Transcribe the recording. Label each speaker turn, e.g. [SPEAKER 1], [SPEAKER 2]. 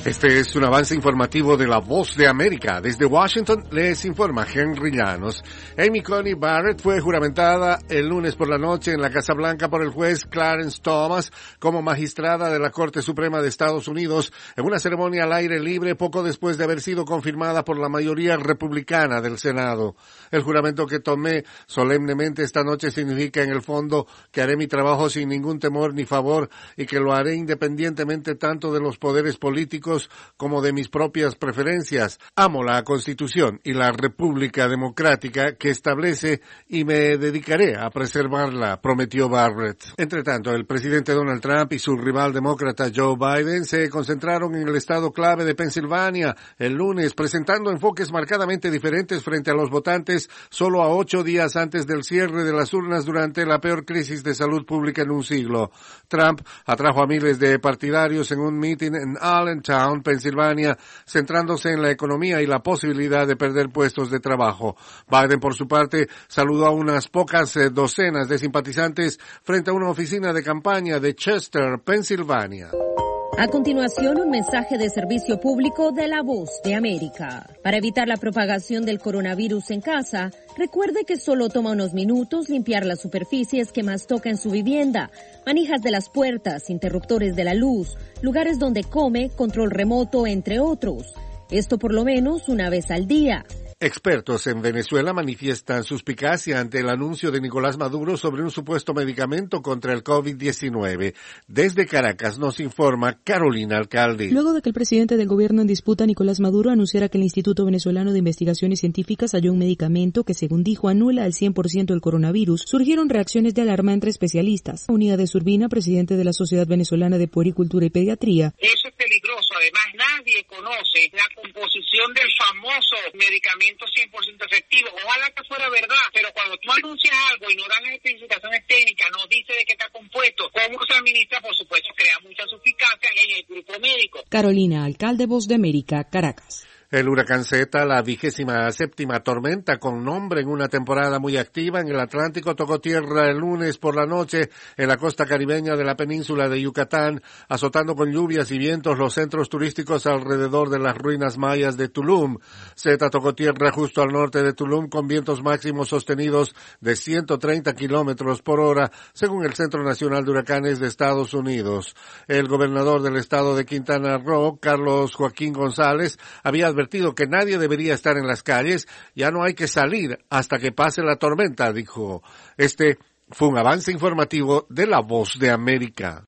[SPEAKER 1] Este es un avance informativo de La Voz de América. Desde Washington les informa Henry Llanos. Amy Coney Barrett fue juramentada el lunes por la noche en la Casa Blanca por el juez Clarence Thomas como magistrada de la Corte Suprema de Estados Unidos en una ceremonia al aire libre poco después de haber sido confirmada por la mayoría republicana del Senado. El juramento que tomé solemnemente esta noche significa en el fondo que haré mi trabajo sin ningún temor ni favor y que lo haré independientemente tanto de los poderes políticos como de mis propias preferencias. Amo la Constitución y la República Democrática que establece y me dedicaré a preservarla, prometió Barrett. Entre tanto, el presidente Donald Trump y su rival demócrata Joe Biden se concentraron en el estado clave de Pensilvania el lunes, presentando enfoques marcadamente diferentes frente a los votantes solo a 8 días antes del cierre de las urnas durante la peor crisis de salud pública en un siglo. Trump atrajo a miles de partidarios en un meeting en Allentown, Pensilvania, centrándose en la economía y la posibilidad de perder puestos de trabajo. Biden, por su parte, saludó a unas pocas docenas de simpatizantes frente a una oficina de campaña de Chester, Pensilvania.
[SPEAKER 2] A continuación, un mensaje de servicio público de La Voz de América. Para evitar la propagación del coronavirus en casa, recuerde que solo toma unos minutos limpiar las superficies que más toca en su vivienda, manijas de las puertas, interruptores de la luz, lugares donde come, control remoto, entre otros. Esto por lo menos una vez al día.
[SPEAKER 1] Expertos en Venezuela manifiestan suspicacia ante el anuncio de Nicolás Maduro sobre un supuesto medicamento contra el COVID-19. Desde Caracas nos informa Carolina Alcalde.
[SPEAKER 3] Luego de que el presidente del gobierno en disputa, Nicolás Maduro, anunciara que el Instituto Venezolano de Investigaciones Científicas halló un medicamento que, según dijo, anula al 100% el coronavirus, surgieron reacciones de alarma entre especialistas. Unidades Urbina, presidente de la Sociedad Venezolana de Puericultura y Pediatría.
[SPEAKER 4] Eso es peligroso. Además, nadie conoce la composición del famoso medicamento 100% efectivo. Ojalá que fuera verdad, pero cuando tú anuncias algo y no dan las especificaciones técnicas, no dice de qué está compuesto, cómo se administra, por supuesto, crea mucha suspicacia en el grupo médico.
[SPEAKER 3] Carolina Alcalde, Voz de América, Caracas.
[SPEAKER 1] El huracán Zeta, la 27ª tormenta con nombre en una temporada muy activa en el Atlántico, tocó tierra el lunes por la noche en la costa caribeña de la península de Yucatán, azotando con lluvias y vientos los centros turísticos alrededor de las ruinas mayas de Tulum. Zeta tocó tierra justo al norte de Tulum con vientos máximos sostenidos de 130 kilómetros por hora, según el Centro Nacional de Huracanes de Estados Unidos. El gobernador del estado de Quintana Roo, Carlos Joaquín González, había advertido que nadie debería estar en las calles, ya no hay que salir hasta que pase la tormenta, dijo. Este fue un avance informativo de La Voz de América.